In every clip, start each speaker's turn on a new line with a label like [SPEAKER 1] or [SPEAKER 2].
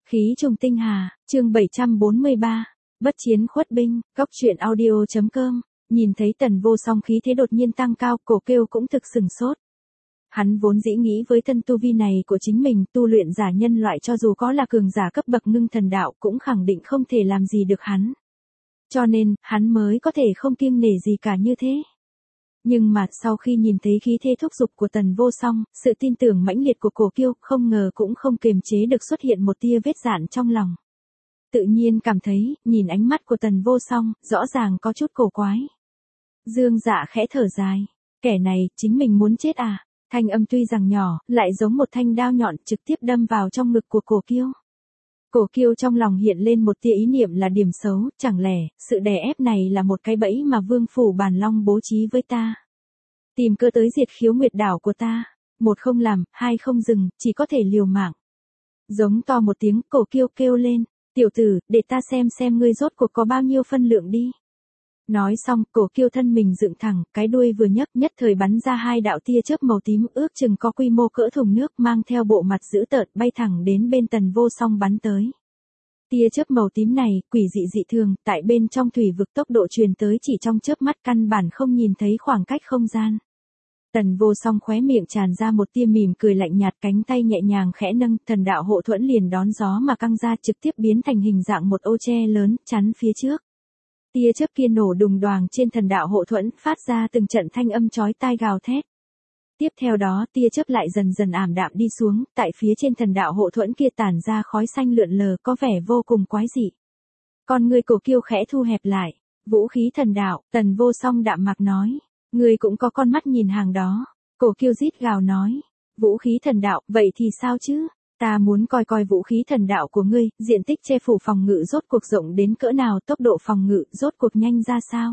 [SPEAKER 1] Khí trùng tinh hà, chương 743, bất chiến khuất binh, góc truyện audio.com, nhìn thấy Tần Vô Song khí thế đột nhiên tăng cao, Cổ Kiêu cũng thực sừng sốt. Hắn vốn dĩ nghĩ với thân tu vi này của chính mình, tu luyện giả nhân loại cho dù có là cường giả cấp bậc ngưng thần đạo cũng khẳng định không thể làm gì được hắn. Cho nên, hắn mới có thể không kiêng nể gì cả như thế. Nhưng mà sau khi nhìn thấy khí thế thúc giục của Tần Vô Song, sự tin tưởng mãnh liệt của Cổ Kiêu không ngờ cũng không kiềm chế được xuất hiện một tia vết dạn trong lòng. Tự nhiên cảm thấy, nhìn ánh mắt của Tần Vô Song, rõ ràng có chút cổ quái. Dương Dạ khẽ thở dài, kẻ này, chính mình muốn chết à? Thanh âm tuy rằng nhỏ, lại giống một thanh đao nhọn trực tiếp đâm vào trong ngực của Cổ Kiêu. Cổ Kiêu trong lòng hiện lên một tia ý niệm là điểm xấu, chẳng lẽ, sự đè ép này là một cái bẫy mà Vương Phủ Bàn Long bố trí với ta. Tìm cơ tới diệt Khiếu Nguyệt đảo của ta, một không làm, hai không dừng, chỉ có thể liều mạng. Giống to một tiếng, Cổ Kiêu kêu lên, tiểu tử, để ta xem ngươi rốt cuộc có bao nhiêu phân lượng đi. Nói xong, Cổ Kiêu thân mình dựng thẳng, cái đuôi vừa nhấc nhất thời bắn ra hai đạo tia chớp màu tím ước chừng có quy mô cỡ thùng nước mang theo bộ mặt dữ tợn bay thẳng đến bên Tần Vô Song bắn tới. Tia chớp màu tím này, quỷ dị dị thường, tại bên trong thủy vực tốc độ truyền tới chỉ trong chớp mắt căn bản không nhìn thấy khoảng cách không gian. Tần Vô Song khóe miệng tràn ra một tia mỉm cười lạnh nhạt, cánh tay nhẹ nhàng khẽ nâng, thần đạo hộ thuẫn liền đón gió mà căng ra trực tiếp biến thành hình dạng một ô tre lớn, chắn phía trước. Tia chớp kia nổ đùng đoàng trên thần đạo hộ thuẫn, phát ra từng trận thanh âm chói tai gào thét. Tiếp theo đó, tia chớp lại dần dần ảm đạm đi xuống, tại phía trên thần đạo hộ thuẫn kia tản ra khói xanh lượn lờ có vẻ vô cùng quái dị. Con người Cổ Kiêu khẽ thu hẹp lại, vũ khí thần đạo, Tần Vô Song đạm mạc nói, ngươi cũng có con mắt nhìn hàng đó. Cổ Kiêu rít gào nói, vũ khí thần đạo, vậy thì sao chứ? Ta muốn coi coi vũ khí thần đạo của ngươi, diện tích che phủ phòng ngự rốt cuộc rộng đến cỡ nào, tốc độ phòng ngự rốt cuộc nhanh ra sao.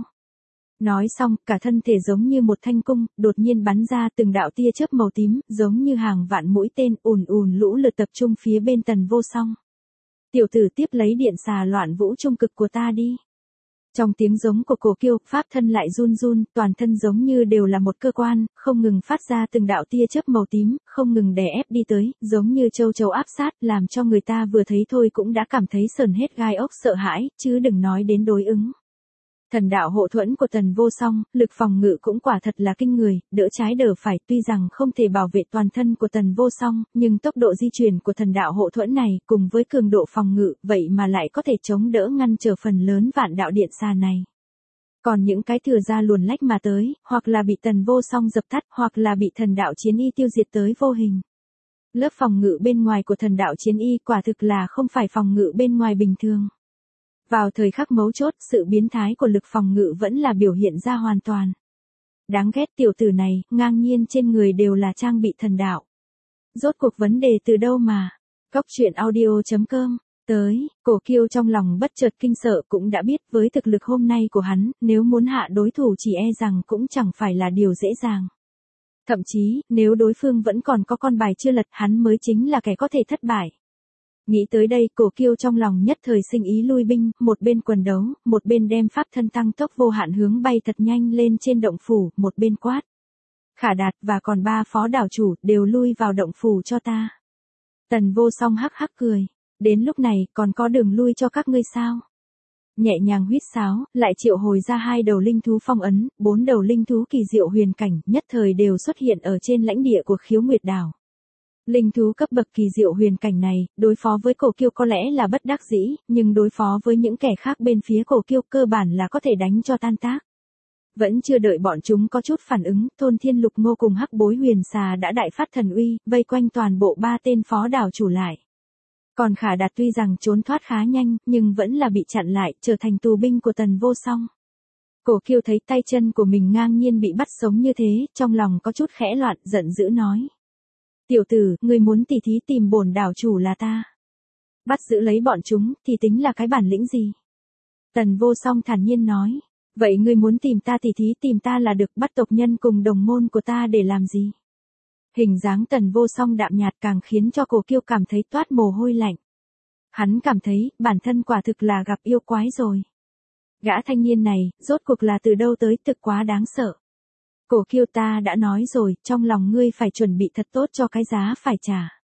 [SPEAKER 1] Nói xong, cả thân thể giống như một thanh cung, đột nhiên bắn ra từng đạo tia chớp màu tím, giống như hàng vạn mũi tên ùn lũ lượt tập trung phía bên Tần Vô Song. Tiểu tử tiếp lấy điện xà loạn vũ trung cực của ta đi. Trong tiếng giống của Cổ Kiêu, pháp thân lại run run, toàn thân giống như đều là một cơ quan, không ngừng phát ra từng đạo tia chớp màu tím, không ngừng đè ép đi tới, giống như châu chấu áp sát, làm cho người ta vừa thấy thôi cũng đã cảm thấy sởn hết gai ốc sợ hãi, chứ đừng nói đến đối ứng. Thần đạo hộ thuẫn của Tần Vô Song, lực phòng ngự cũng quả thật là kinh người, đỡ trái đỡ phải, tuy rằng không thể bảo vệ toàn thân của Tần Vô Song, nhưng tốc độ di chuyển của thần đạo hộ thuẫn này, cùng với cường độ phòng ngự, vậy mà lại có thể chống đỡ ngăn trở phần lớn vạn đạo điện xà này. Còn những cái thừa ra luồn lách mà tới, hoặc là bị Tần Vô Song dập tắt, hoặc là bị thần đạo chiến y tiêu diệt tới vô hình. Lớp phòng ngự bên ngoài của thần đạo chiến y quả thực là không phải phòng ngự bên ngoài bình thường. Vào thời khắc mấu chốt, sự biến thái của lực phòng ngự vẫn là biểu hiện ra hoàn toàn. Đáng ghét tiểu tử này, ngang nhiên trên người đều là trang bị thần đạo. Rốt cuộc vấn đề từ đâu mà? Góc truyện audio.com, tới, Cổ Kiêu trong lòng bất chợt kinh sợ cũng đã biết với thực lực hôm nay của hắn, nếu muốn hạ đối thủ chỉ e rằng cũng chẳng phải là điều dễ dàng. Thậm chí, nếu đối phương vẫn còn có con bài chưa lật, hắn mới chính là kẻ có thể thất bại. Nghĩ tới đây, Cổ Kiêu trong lòng nhất thời sinh ý lui binh, một bên quần đấu, một bên đem pháp thân tăng tốc vô hạn hướng bay thật nhanh lên trên động phủ, một bên quát. Khả Đạt và còn 3 phó đảo chủ, đều lui vào động phủ cho ta. Tần Vô Song hắc hắc cười, đến lúc này, còn có đường lui cho các ngươi sao? Nhẹ nhàng huýt sáo, lại triệu hồi ra 2 đầu linh thú phong ấn, 4 đầu linh thú kỳ diệu huyền cảnh, nhất thời đều xuất hiện ở trên lãnh địa của Khiếu Nguyệt đảo. Linh thú cấp bậc kỳ diệu huyền cảnh này, đối phó với Cổ Kiêu có lẽ là bất đắc dĩ, nhưng đối phó với những kẻ khác bên phía Cổ Kiêu cơ bản là có thể đánh cho tan tác. Vẫn chưa đợi bọn chúng có chút phản ứng, Thôn Thiên Lục Ngô cùng Hắc Bối Huyền Xà đã đại phát thần uy, vây quanh toàn bộ 3 tên phó đảo chủ lại. Còn Khả Đạt tuy rằng trốn thoát khá nhanh, nhưng vẫn là bị chặn lại, trở thành tù binh của Tần Vô Song. Cổ Kiêu thấy tay chân của mình ngang nhiên bị bắt sống như thế, trong lòng có chút khẽ loạn, giận dữ nói. Tiểu tử, ngươi muốn tỉ thí tìm bổn đảo chủ là ta. Bắt giữ lấy bọn chúng, thì tính là cái bản lĩnh gì? Tần Vô Song thản nhiên nói. Vậy ngươi muốn tìm ta tỉ thí tìm ta là được, bắt tộc nhân cùng đồng môn của ta để làm gì? Hình dáng Tần Vô Song đạm nhạt càng khiến cho Cổ Kiêu cảm thấy toát mồ hôi lạnh. Hắn cảm thấy, bản thân quả thực là gặp yêu quái rồi. Gã thanh niên này, rốt cuộc là từ đâu tới, thực quá đáng sợ. Cổ Kiêu, ta đã nói rồi, trong lòng ngươi phải chuẩn bị thật tốt cho cái giá phải trả.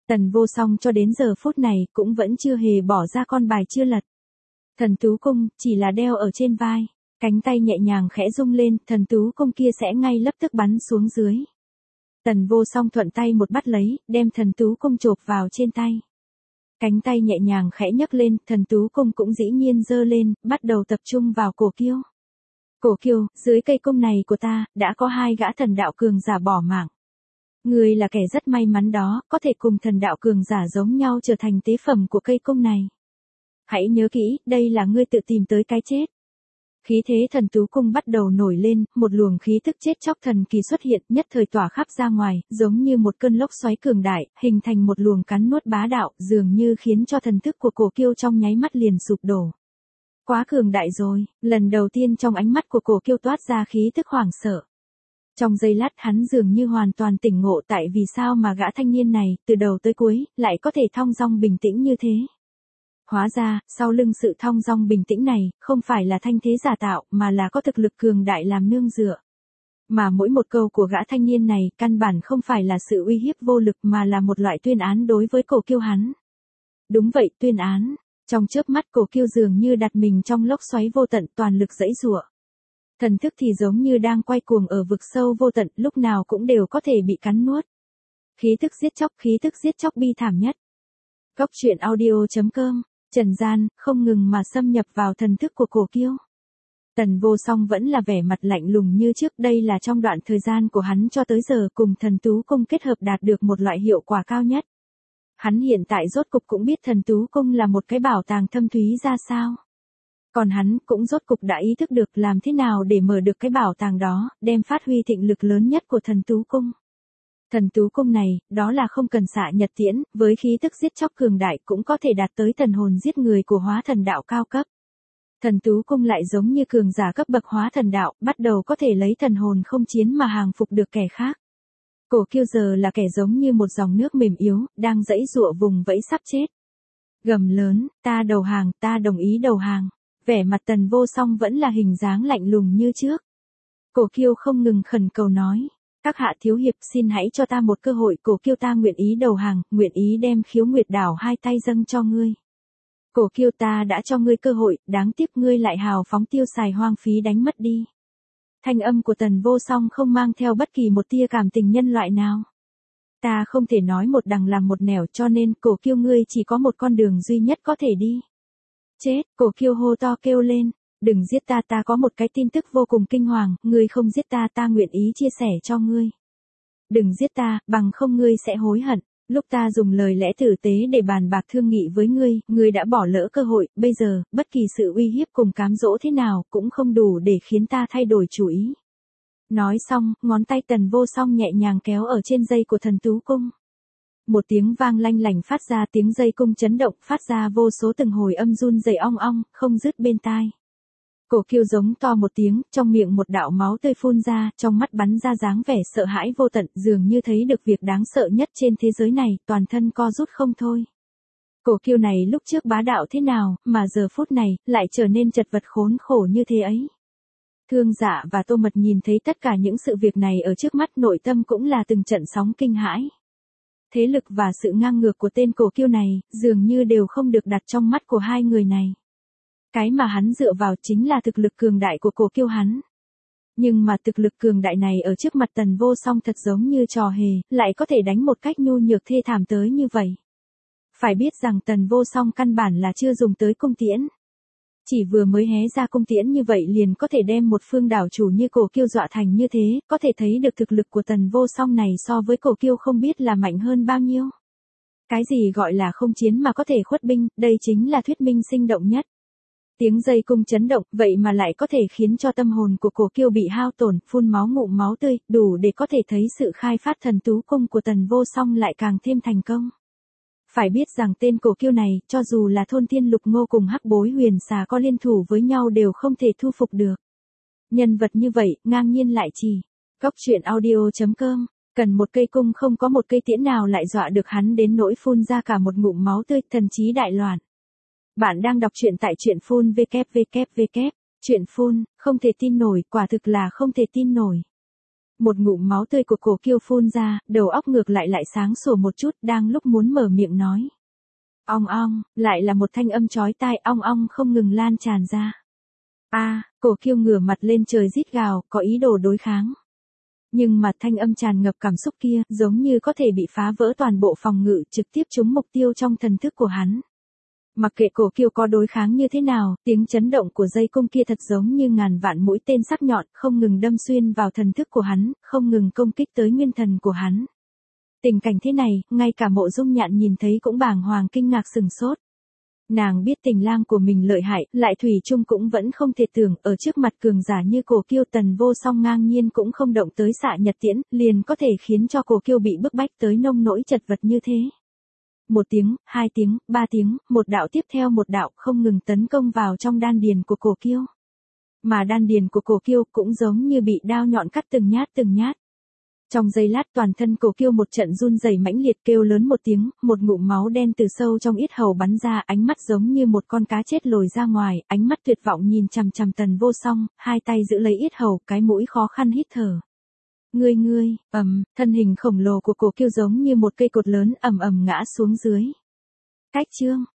[SPEAKER 1] Tần Vô Song cho đến giờ phút này cũng vẫn chưa hề bỏ ra con bài chưa lật. Thần tú cung chỉ là đeo ở trên vai, cánh tay nhẹ nhàng khẽ rung lên, thần tú cung kia sẽ ngay lập tức bắn xuống dưới. Tần Vô Song thuận tay một bắt lấy, đem thần tú cung chộp vào trên tay. Cánh tay nhẹ nhàng khẽ nhấc lên, thần tú cung cũng dĩ nhiên giơ lên, bắt đầu tập trung vào Cổ Kiêu. Cổ Kiêu, dưới cây cung này của ta, đã có 2 gã thần đạo cường giả bỏ mạng. Ngươi là kẻ rất may mắn đó, có thể cùng thần đạo cường giả giống nhau trở thành tế phẩm của cây cung này. Hãy nhớ kỹ, đây là ngươi tự tìm tới cái chết. Khí thế thần tú cung bắt đầu nổi lên, một luồng khí tức chết chóc thần kỳ xuất hiện, nhất thời tỏa khắp ra ngoài, giống như một cơn lốc xoáy cường đại, hình thành một luồng cắn nuốt bá đạo, dường như khiến cho thần thức của Cổ Kiêu trong nháy mắt liền sụp đổ. Quá cường đại rồi, lần đầu tiên trong ánh mắt của Cổ Kiêu toát ra khí tức hoảng sợ. Trong giây lát hắn dường như hoàn toàn tỉnh ngộ tại vì sao mà gã thanh niên này, từ đầu tới cuối, lại có thể thong dong bình tĩnh như thế. Hóa ra, sau lưng sự thong dong bình tĩnh này, không phải là thanh thế giả tạo, mà là có thực lực cường đại làm nương dựa. Mà mỗi một câu của gã thanh niên này, căn bản không phải là sự uy hiếp vô lực mà là một loại tuyên án đối với Cổ Kiêu hắn. Đúng vậy, tuyên án. Trong chớp mắt Cổ Kiêu dường như đặt mình trong lốc xoáy vô tận, toàn lực giãy giụa. Thần thức thì giống như đang quay cuồng ở vực sâu vô tận, lúc nào cũng đều có thể bị cắn nuốt. Khí tức giết chóc bi thảm nhất. Góc truyện audio.com, trần gian, không ngừng mà xâm nhập vào thần thức của Cổ Kiêu. Tần Vô Song vẫn là vẻ mặt lạnh lùng như trước, đây là trong đoạn thời gian của hắn cho tới giờ cùng thần tú cung kết hợp đạt được một loại hiệu quả cao nhất. Hắn hiện tại rốt cục cũng biết thần tú cung là một cái bảo tàng thâm thúy ra sao. Còn hắn cũng rốt cục đã ý thức được làm thế nào để mở được cái bảo tàng đó, đem phát huy thịnh lực lớn nhất của thần tú cung. Thần tú cung này, đó là không cần xạ nhật tiễn, với khí tức giết chóc cường đại cũng có thể đạt tới thần hồn giết người của hóa thần đạo cao cấp. Thần tú cung lại giống như cường giả cấp bậc hóa thần đạo, bắt đầu có thể lấy thần hồn không chiến mà hàng phục được kẻ khác. Cổ Kiêu giờ là kẻ giống như một dòng nước mềm yếu, đang giãy giụa vùng vẫy sắp chết. Gầm lớn, ta đầu hàng, ta đồng ý đầu hàng. Vẻ mặt Tần Vô Song vẫn là hình dáng lạnh lùng như trước. Cổ Kiêu không ngừng khẩn cầu nói, các hạ thiếu hiệp xin hãy cho ta một cơ hội. Cổ Kiêu ta nguyện ý đầu hàng, nguyện ý đem Khiếu Nguyệt Đảo 2 tay dâng cho ngươi. Cổ Kiêu ta đã cho ngươi cơ hội, đáng tiếc ngươi lại hào phóng tiêu xài hoang phí đánh mất đi. Thanh âm của Tần Vô Song không mang theo bất kỳ một tia cảm tình nhân loại nào. Ta không thể nói một đằng làm một nẻo, cho nên Cổ Kiêu ngươi chỉ có một con đường duy nhất có thể đi. Chết, Cổ Kiêu hô to kêu lên, đừng giết ta, ta có một cái tin tức vô cùng kinh hoàng, ngươi không giết ta, ta nguyện ý chia sẻ cho ngươi. Đừng giết ta, bằng không ngươi sẽ hối hận. Lúc ta dùng lời lẽ tử tế để bàn bạc thương nghị với ngươi, ngươi đã bỏ lỡ cơ hội, bây giờ, bất kỳ sự uy hiếp cùng cám dỗ thế nào cũng không đủ để khiến ta thay đổi chủ ý. Nói xong, ngón tay Tần Vô Song nhẹ nhàng kéo ở trên dây của thần tú cung. Một tiếng vang lanh lảnh phát ra, tiếng dây cung chấn động, phát ra vô số từng hồi âm run rẩy ong ong, không dứt bên tai. Cổ Kiêu giống to một tiếng, trong miệng một đạo máu tươi phun ra, trong mắt bắn ra dáng vẻ sợ hãi vô tận, dường như thấy được việc đáng sợ nhất trên thế giới này, toàn thân co rút không thôi. Cổ Kiêu này lúc trước bá đạo thế nào, mà giờ phút này, lại trở nên chật vật khốn khổ như thế ấy. Thương Dạ và Tô Mật nhìn thấy tất cả những sự việc này ở trước mắt, nội tâm cũng là từng trận sóng kinh hãi. Thế lực và sự ngang ngược của tên Cổ Kiêu này, dường như đều không được đặt trong mắt của hai người này. Cái mà hắn dựa vào chính là thực lực cường đại của Cổ Kiêu hắn. Nhưng mà thực lực cường đại này ở trước mặt Tần Vô Song thật giống như trò hề, lại có thể đánh một cách nhu nhược thê thảm tới như vậy. Phải biết rằng Tần Vô Song căn bản là chưa dùng tới cung tiễn. Chỉ vừa mới hé ra cung tiễn như vậy liền có thể đem một phương đảo chủ như Cổ Kiêu dọa thành như thế, có thể thấy được thực lực của Tần Vô Song này so với Cổ Kiêu không biết là mạnh hơn bao nhiêu. Cái gì gọi là không chiến mà có thể khuất binh, đây chính là thuyết minh sinh động nhất. Tiếng dây cung chấn động, vậy mà lại có thể khiến cho tâm hồn của Cổ Kiêu bị hao tổn, phun máu ngụm máu tươi, đủ để có thể thấy sự khai phát thần tú cung của Tần Vô Song lại càng thêm thành công. Phải biết rằng tên Cổ Kiêu này, cho dù là Thôn Thiên Lục Ngô cùng Hắc Bối Huyền Xà có liên thủ với nhau đều không thể thu phục được. Nhân vật như vậy, ngang nhiên lại chỉ. Góc truyện audio.com, cần một cây cung không có một cây tiễn nào lại dọa được hắn đến nỗi phun ra cả một ngụm máu tươi, thần trí đại loạn. Bạn đang đọc truyện tại truyện phun www. Truyện phun, không thể tin nổi, quả thực là không thể tin nổi. Một ngụm máu tươi của cổ kiêu phun ra, đầu óc ngược lại sáng sủa một chút, đang lúc muốn mở miệng nói. Ong ong, lại là một thanh âm chói tai ong ong không ngừng lan tràn ra. Cổ kiêu ngửa mặt lên trời rít gào, có ý đồ đối kháng. Nhưng mà thanh âm tràn ngập cảm xúc kia, giống như có thể bị phá vỡ toàn bộ phòng ngự, trực tiếp trúng mục tiêu trong thần thức của hắn. Mặc kệ cổ kiêu có đối kháng như thế nào, tiếng chấn động của dây cung kia thật giống như ngàn vạn mũi tên sắc nhọn, không ngừng đâm xuyên vào thần thức của hắn, không ngừng công kích tới nguyên thần của hắn. Tình cảnh thế này, ngay cả Mộ Dung Nhạn nhìn thấy cũng bàng hoàng kinh ngạc sừng sốt. Nàng biết tình lang của mình lợi hại, lại thủy chung cũng vẫn không thể tưởng, ở trước mặt cường giả như cổ kiêu Tần Vô Song ngang nhiên cũng không động tới xạ nhật tiễn, liền có thể khiến cho cổ kiêu bị bức bách tới nông nỗi chật vật như thế. 1 tiếng, 2 tiếng, 3 tiếng, một đạo tiếp theo một đạo không ngừng tấn công vào trong đan điền của cổ kiêu. Mà đan điền của cổ kiêu cũng giống như bị đao nhọn cắt từng nhát từng nhát. Trong giây lát toàn thân cổ kiêu một trận run rẩy mãnh liệt kêu lớn một tiếng, một ngụm máu đen từ sâu trong yết hầu bắn ra, ánh mắt giống như một con cá chết lồi ra ngoài, ánh mắt tuyệt vọng nhìn chằm chằm Tần Vô Song, hai tay giữ lấy yết hầu, cái mũi khó khăn hít thở. Ngươi, thân hình khổng lồ của cổ kiêu giống như một cây cột lớn ầm ầm ngã xuống dưới. Cách chương,